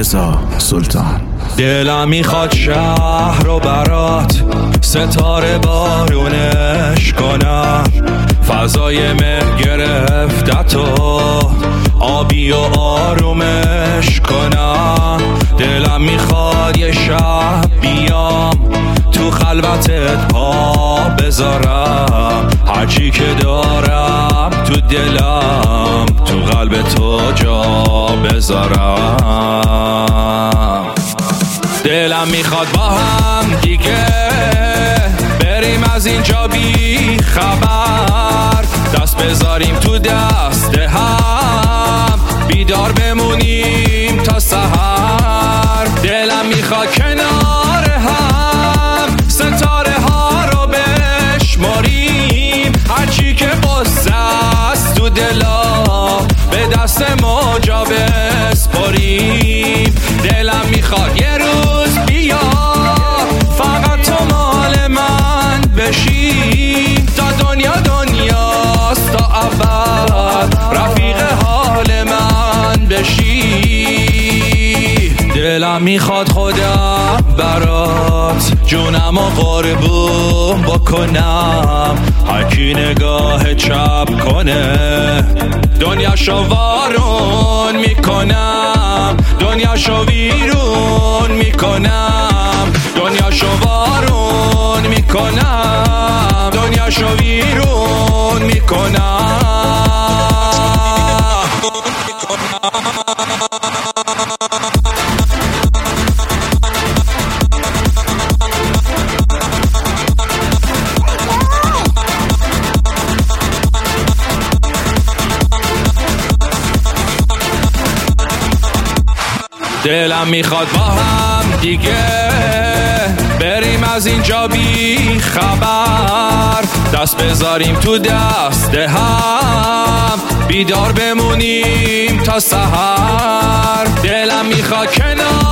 رضا سلطان. دلم میخواد شهر رو برات ستاره بارونش کنم، فضای مه گرفتتو آبی و آرومش کنم. دلم میخواد یه شب بیام تو خلوتت پا بذارم، هرچی که دارم تو دلم تو قلب تو جا بذارم. دلم میخواد با هم دیگه بریم از اینجا بی خبر، دست بذاریم تو دست هم بیدار بمونیم تا سحر. دلم میخواد کنار هم ستاره ها رو بشماریم، هرچی که قصه است تو دلا به دست موجا بسپاریم. دلم میخواد یه روز بیا فقط تو مال من بشی، تا دنیا دنیاست تا ابد رفیق حال من بشی. دلم میخواد خودم برات جونم و قربون بکنم، هرکی نگاه چپ کنه دنیاشو وارون میکنم، دنیاشو ویرون میکنم، دنیاشو وارون میکنم، دنیاشو ویرون میکنم. دلم میخواد با هم دیگه بریم از اینجا بی خبر، دست بذاریم تو دست هم بیدار بمونیم تا سحر. دلم میخواد کنار